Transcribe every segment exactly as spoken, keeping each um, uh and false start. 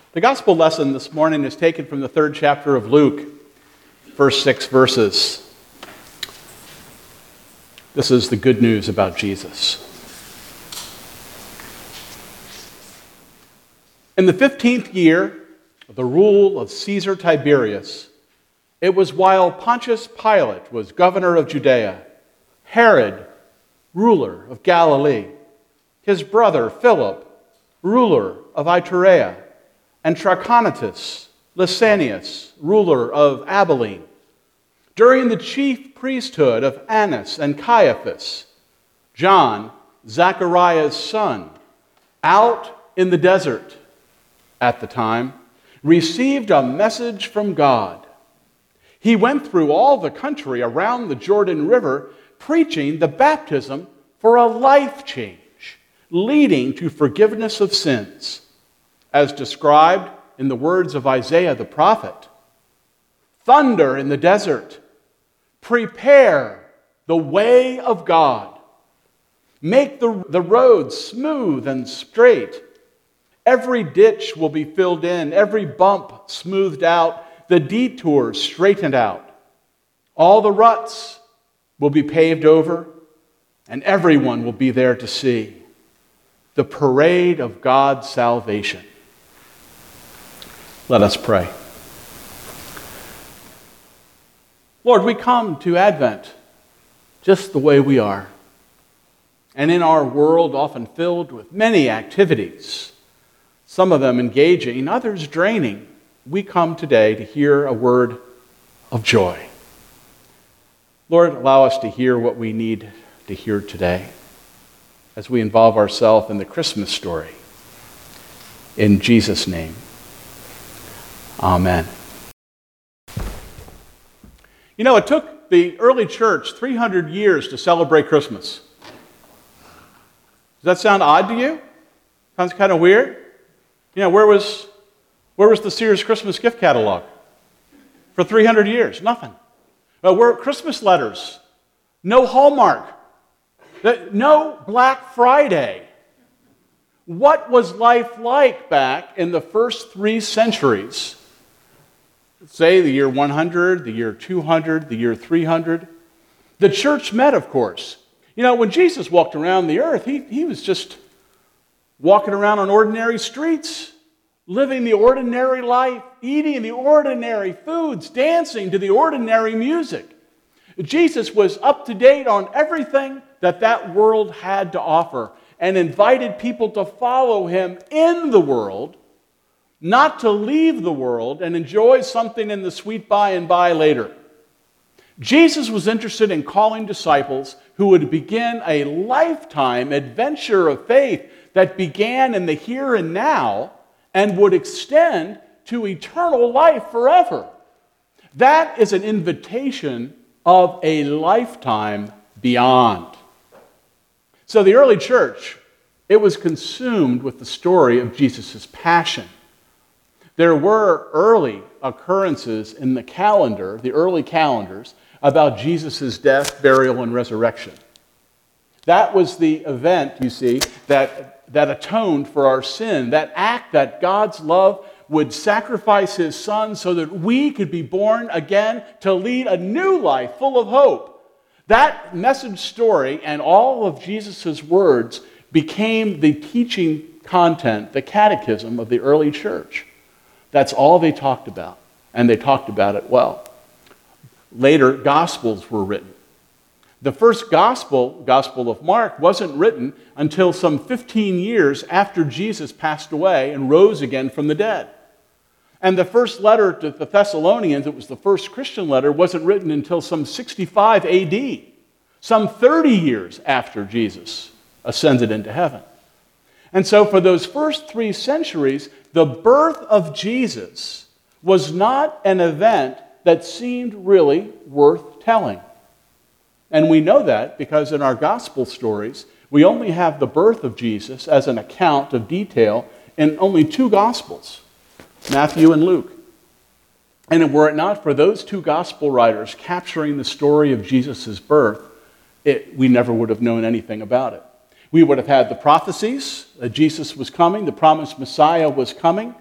The gospel lesson this morning is taken from the third chapter of Luke, first six verses. This is the good news about Jesus. In the fifteenth year of the rule of Caesar Tiberius, it was while Pontius Pilate was governor of Judea, Herod, ruler of Galilee, his brother Philip, ruler of Iturea, and Trachonitis, Lysanias, ruler of Abilene, during the chief priesthood of Annas and Caiaphas, John, Zachariah's son, out in the desert at the time, received a message from God. He went through all the country around the Jordan River, preaching the baptism for a life change, leading to forgiveness of sins, as described in the words of Isaiah the prophet. Thunder in the desert, prepare the way of God. Make the, the road smooth and straight. Every ditch will be filled in, every bump smoothed out, the detours straightened out. All the ruts will be paved over, and everyone will be there to see the parade of God's salvation. Let us pray. Lord, we come to Advent just the way we are. And in our world often filled with many activities, some of them engaging, others draining, we come today to hear a word of joy. Lord, allow us to hear what we need to hear today as we involve ourselves in the Christmas story. In Jesus' name, amen. You know, it took the early church three hundred years to celebrate Christmas. Does that sound odd to you? Sounds kind of weird? You know, where was, where was the Sears Christmas gift catalog? For three hundred years, nothing. Uh, where are Christmas letters? No Hallmark. No Black Friday. What was life like back in the first three centuries? Say the year one hundred, the year two hundred, the year three hundred. The church met, of course. You know, when Jesus walked around the earth, he, he was just walking around on ordinary streets, living the ordinary life, eating the ordinary foods, dancing to the ordinary music. Jesus was up to date on everything that that world had to offer and invited people to follow him in the world, not to leave the world and enjoy something in the sweet by and by later. Jesus was interested in calling disciples who would begin a lifetime adventure of faith that began in the here and now and would extend to eternal life forever. That is an invitation of a lifetime beyond. So the early church, it was consumed with the story of Jesus' passion. There were early occurrences in the calendar, the early calendars, about Jesus' death, burial, and resurrection. That was the event, you see, that, that atoned for our sin, that act that God's love would sacrifice his son so that we could be born again to lead a new life full of hope. That message story and all of Jesus' words became the teaching content, the catechism of the early church. That's all they talked about, and they talked about it well. Later, Gospels were written. The first Gospel, Gospel of Mark, wasn't written until some fifteen years after Jesus passed away and rose again from the dead. And the first letter to the Thessalonians, it was the first Christian letter, wasn't written until some sixty-five A D, some thirty years after Jesus ascended into heaven. And so for those first three centuries, the birth of Jesus was not an event that seemed really worth telling. And we know that because in our gospel stories, we only have the birth of Jesus as an account of detail in only two gospels, Matthew and Luke. And were it not for those two gospel writers capturing the story of Jesus' birth, it, we never would have known anything about it. We would have had the prophecies that Jesus was coming, the promised Messiah was coming.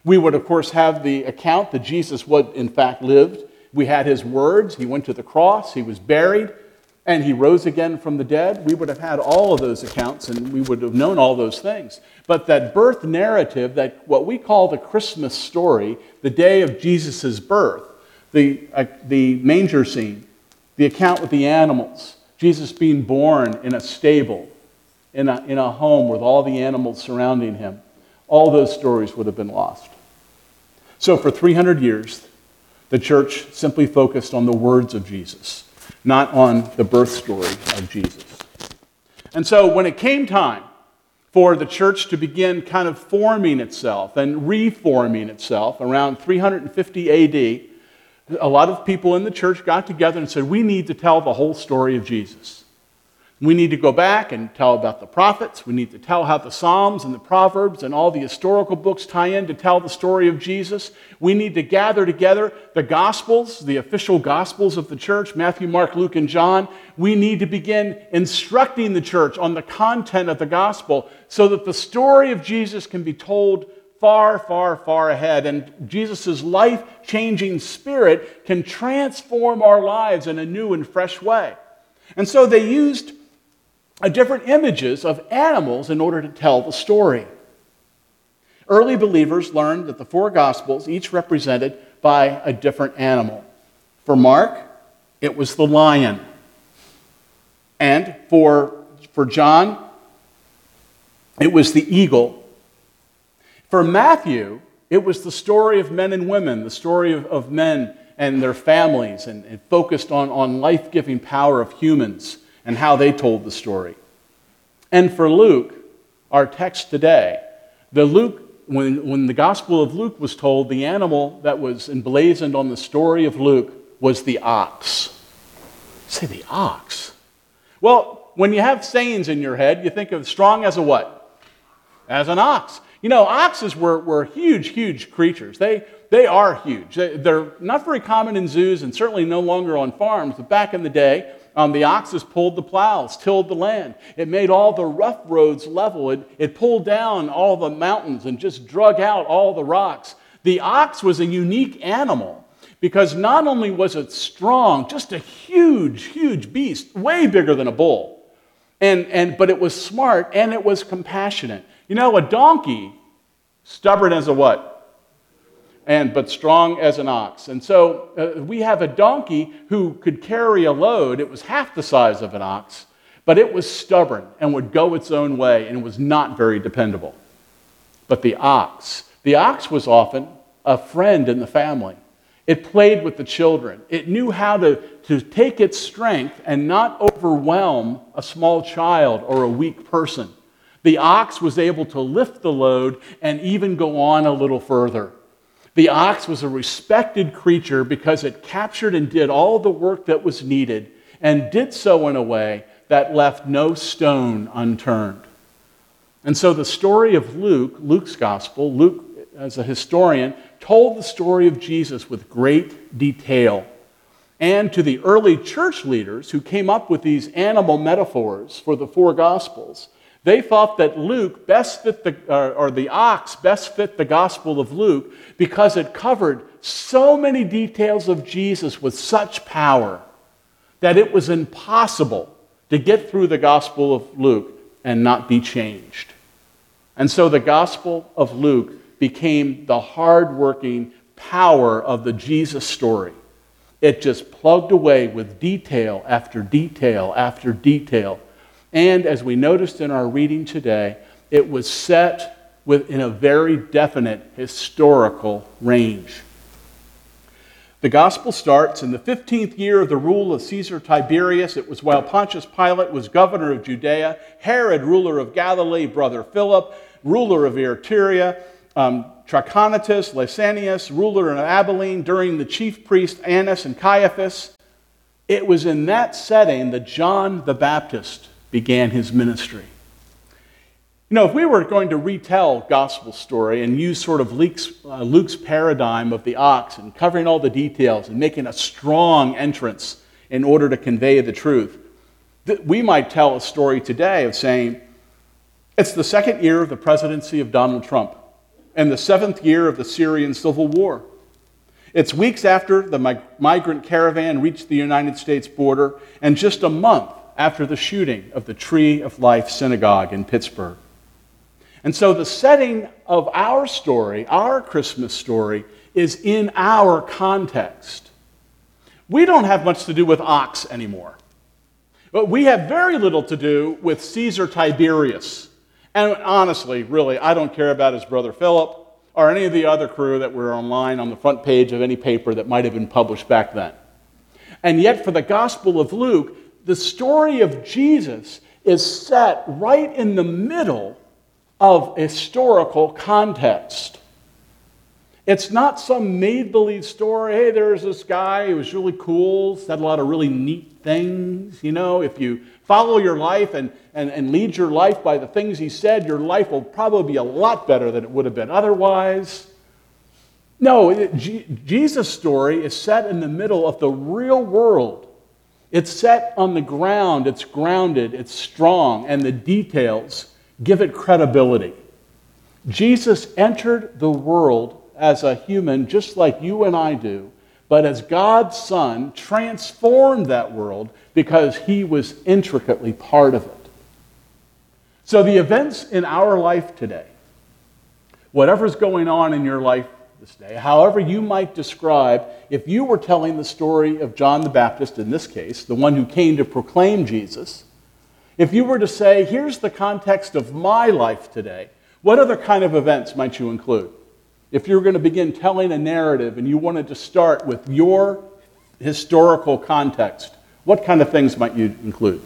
We would, of course, have the account that Jesus would, in fact, lived. We had his words. He went to the cross. He was buried. And he rose again from the dead. We would have had all of those accounts, and we would have known all those things. But that birth narrative, that what we call the Christmas story, the day of Jesus' birth, the, uh, the manger scene, the account with the animals, Jesus being born in a stable, in a, in a home with all the animals surrounding him, all those stories would have been lost. So for three hundred years, the church simply focused on the words of Jesus, not on the birth story of Jesus. And so when it came time for the church to begin kind of forming itself and reforming itself around three hundred fifty A D, a lot of people in the church got together and said, we need to tell the whole story of Jesus. We need to go back and tell about the prophets. We need to tell how the Psalms and the Proverbs and all the historical books tie in to tell the story of Jesus. We need to gather together the Gospels, the official Gospels of the church, Matthew, Mark, Luke, and John. We need to begin instructing the church on the content of the Gospel so that the story of Jesus can be told far, far, far ahead. And Jesus' life-changing spirit can transform our lives in a new and fresh way. And so they used Uh, different images of animals in order to tell the story. Early believers learned that the four Gospels, each represented by a different animal. For Mark, it was the lion. And for, for John, it was the eagle. For Matthew, it was the story of men and women, the story of, of men and their families, and it focused on, on life-giving power of humans and how they told the story. And for Luke, our text today, the Luke, when, when the Gospel of Luke was told, the animal that was emblazoned on the story of Luke was the ox. Say the ox. Well, when you have sayings in your head, you think of strong as a what? As an ox. You know, oxes were, were huge, huge creatures. They, they are huge. They, they're not very common in zoos and certainly no longer on farms, but back in the day, Um, the oxes pulled the plows, tilled the land. It made all the rough roads level. It, it pulled down all the mountains and just drug out all the rocks. The ox was a unique animal because not only was it strong, just a huge, huge beast, way bigger than a bull, and, and, but it was smart and it was compassionate. You know, a donkey, stubborn as a what? And but strong as an ox. And so uh, we have a donkey who could carry a load. It was half the size of an ox, but it was stubborn and would go its own way and was not very dependable. But the ox, the ox was often a friend in the family. It played with the children. It knew how to, to take its strength and not overwhelm a small child or a weak person. The ox was able to lift the load and even go on a little further. The ox was a respected creature because it captured and did all the work that was needed and did so in a way that left no stone unturned. And so the story of Luke, Luke's gospel, Luke as a historian, told the story of Jesus with great detail. And to the early church leaders who came up with these animal metaphors for the four gospels, they thought that Luke best fit the, or, or the ox best fit the Gospel of Luke because it covered so many details of Jesus with such power that it was impossible to get through the Gospel of Luke and not be changed. And so the Gospel of Luke became the hard-working power of the Jesus story. It just plugged away with detail after detail after detail. And as we noticed in our reading today, it was set within a very definite historical range. The gospel starts in the fifteenth year of the rule of Caesar Tiberius. It was while Pontius Pilate was governor of Judea, Herod, ruler of Galilee, brother Philip, ruler of Iturea, um, Trachonitis, Lysanias, ruler of Abilene, during the chief priest Annas and Caiaphas. It was in that setting that John the Baptist began his ministry. You know, if we were going to retell gospel story and use sort of Luke's, uh, Luke's paradigm of the ox and covering all the details and making a strong entrance in order to convey the truth, th- we might tell a story today of saying, it's the second year of the presidency of Donald Trump. in the seventh year of the Syrian civil war. It's weeks after the mig- migrant caravan reached the United States border, and just a month after the shooting of the Tree of Life Synagogue in Pittsburgh. And so the setting of our story, our Christmas story, is in our context. We don't have much to do with Ox anymore. But we have very little to do with Caesar Tiberius. And honestly, really, I don't care about his brother Philip or any of the other crew that were online on the front page of any paper that might have been published back then. And yet for the Gospel of Luke, the story of Jesus is set right in the middle of historical context. It's not some make-believe story. Hey, there's this guy who was really cool, said a lot of really neat things. You know, if you follow your life and, and, and lead your life by the things he said, your life will probably be a lot better than it would have been otherwise. No, it, G- Jesus' story is set in the middle of the real world. It's set on the ground, it's grounded, it's strong, and the details give it credibility. Jesus entered the world as a human just like you and I do, but as God's Son transformed that world because he was intricately part of it. So the events in our life today, whatever's going on in your life this day, however you might describe, if you were telling the story of John the Baptist, in this case, the one who came to proclaim Jesus, if you were to say, here's the context of my life today, what other kind of events might you include? If you were going to begin telling a narrative and you wanted to start with your historical context, what kind of things might you include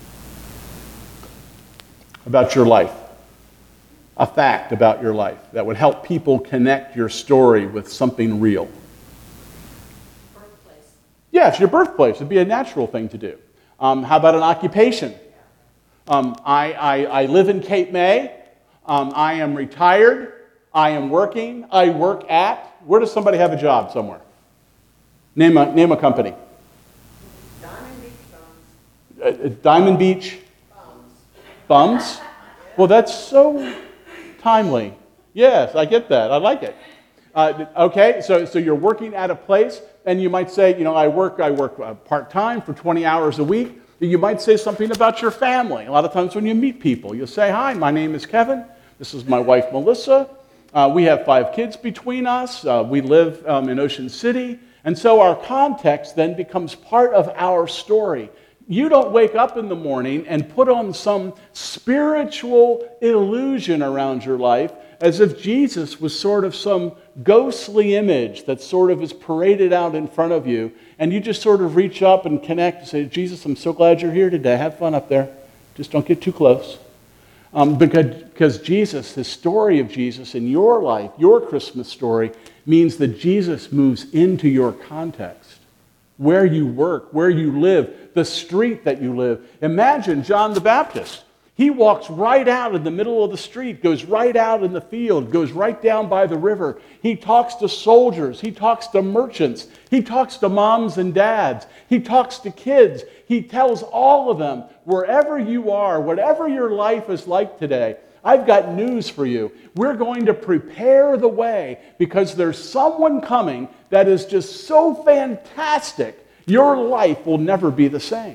about your life? A fact about your life that would help people connect your story with something real. Birthplace. Yeah, it's your birthplace. It'd be a natural thing to do. Um, how about an occupation? Um, I, I, I live in Cape May. Um, I am retired. I am working. I work at. Where does somebody have a job somewhere? Name a, name a company. Diamond Beach Bums. Uh, uh, Diamond Beach Bums. Bums? Well, that's so timely. Yes, I get that. I like it. Uh, okay, so, so you're working at a place, and you might say, you know, I work, I work uh, part-time for twenty hours a week. You might say something about your family. A lot of times when you meet people, you'll say, hi, my name is Kevin. This is my wife, Melissa. Uh, we have five kids between us. Uh, we live um, in Ocean City. And so our context then becomes part of our story. You don't wake up in the morning and put on some spiritual illusion around your life as if Jesus was sort of some ghostly image that sort of is paraded out in front of you, and you just sort of reach up and connect and say, Jesus, I'm so glad you're here today. Have fun up there. Just don't get too close. Um, because, because Jesus, the story of Jesus in your life, your Christmas story, means that Jesus moves into your context. Where you work, where you live, the street that you live. Imagine John the Baptist. He walks right out in the middle of the street, goes right out in the field, goes right down by the river. He talks to soldiers. He talks to merchants. He talks to moms and dads. He talks to kids. He tells all of them, wherever you are, whatever your life is like today, I've got news for you. We're going to prepare the way because there's someone coming that is just so fantastic, your life will never be the same.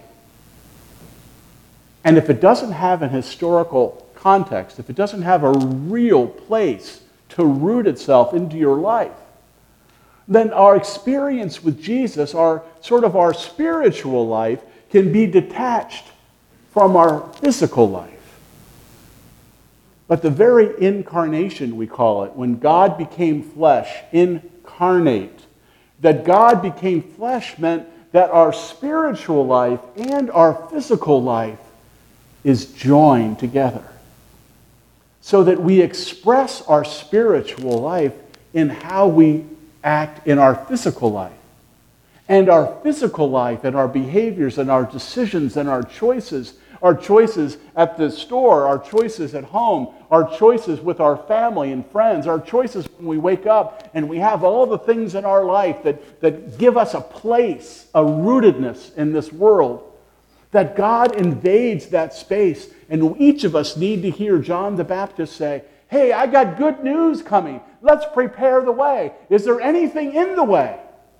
And if it doesn't have an historical context, if it doesn't have a real place to root itself into your life, then our experience with Jesus, our sort of our spiritual life, can be detached from our physical life. But the very incarnation, we call it, when God became flesh, incarnate, that God became flesh meant that our spiritual life and our physical life is joined together, so that we express our spiritual life in how we act in our physical life. And our physical life and our behaviors and our decisions and our choices, our choices at the store, our choices at home, our choices with our family and friends, our choices when we wake up and we have all the things in our life that, that give us a place, a rootedness in this world, that God invades that space. And each of us need to hear John the Baptist say, Hey, I got good news coming. Let's prepare the way. Is there anything in the way?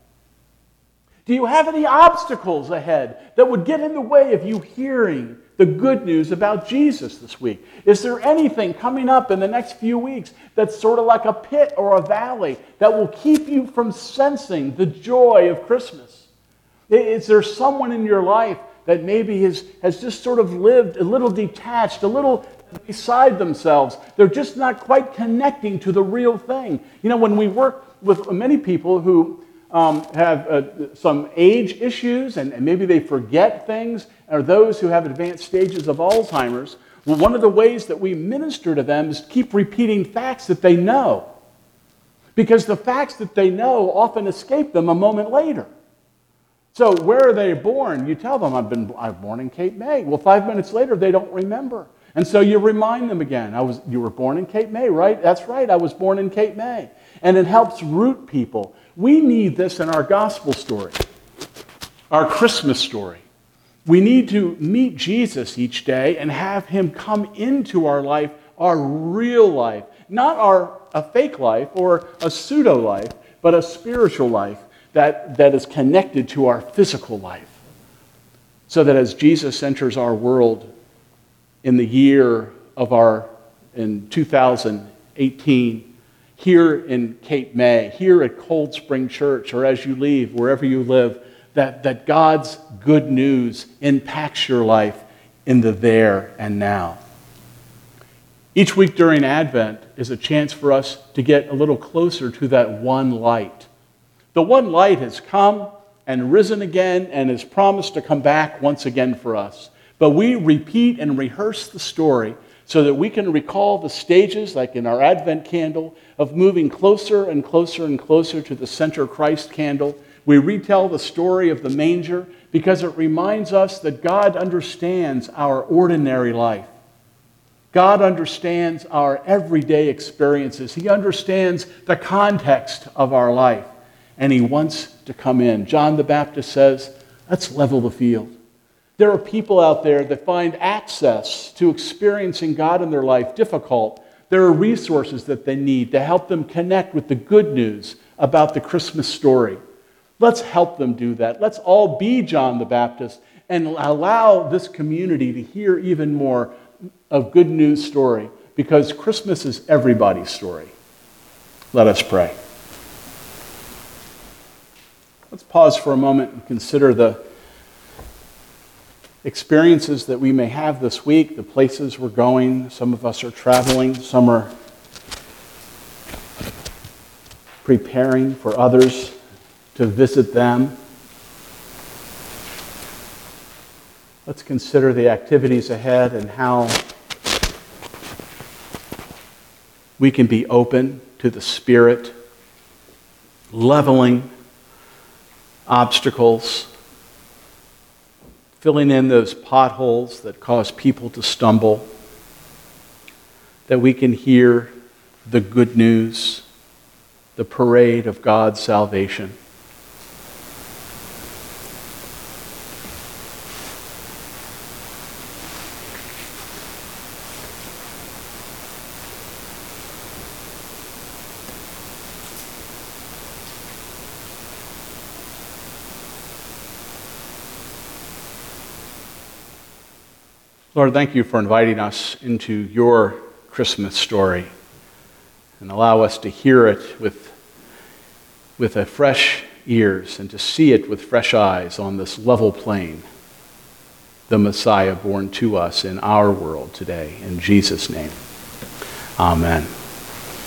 Do you have any obstacles ahead that would get in the way of you hearing the good news about Jesus this week? Is there anything coming up in the next few weeks that's sort of like a pit or a valley that will keep you from sensing the joy of Christmas? Is there someone in your life that maybe has, has just sort of lived a little detached, a little beside themselves? They're just not quite connecting to the real thing. You know, when we work with many people who um, have uh, some age issues and, and maybe they forget things, or those who have advanced stages of Alzheimer's, well, one of the ways that we minister to them is keep repeating facts that they know. Because the facts that they know often escape them a moment later. So where are they born? You tell them, I've been I was born in Cape May. Well, five minutes later, they don't remember. And so you remind them again, I was, you were born in Cape May, right? That's right, I was born in Cape May. And it helps root people. We need this in our gospel story, our Christmas story. We need to meet Jesus each day and have him come into our life, our real life, not our a fake life or a pseudo life, but a spiritual life that, that is connected to our physical life. So that as Jesus enters our world in the year of our, in two thousand eighteen, here in Cape May, here at Cold Spring Church, or as you leave, wherever you live, that, that God's good news impacts your life in the there and now. Each week during Advent is a chance for us to get a little closer to that one light. The one light has come and risen again and is promised to come back once again for us. But we repeat and rehearse the story so that we can recall the stages, like in our Advent candle, of moving closer and closer and closer to the center Christ candle. We retell the story of the manger because it reminds us that God understands our ordinary life. God understands our everyday experiences. He understands the context of our life. And he wants to come in. John the Baptist says, let's level the field. There are people out there that find access to experiencing God in their life difficult. There are resources that they need to help them connect with the good news about the Christmas story. Let's help them do that. Let's all be John the Baptist and allow this community to hear even more of good news story, because Christmas is everybody's story. Let us pray. Let's pause for a moment and consider the experiences that we may have this week, the places we're going. Some of us are traveling, some are preparing for others to visit them. Let's consider the activities ahead and how we can be open to the Spirit, leveling obstacles, filling in those potholes that cause people to stumble, that we can hear the good news, the parade of God's salvation. Lord, thank you for inviting us into your Christmas story, and allow us to hear it with, with a fresh ears and to see it with fresh eyes on this level plain, the Messiah born to us in our world today. In Jesus' name, amen.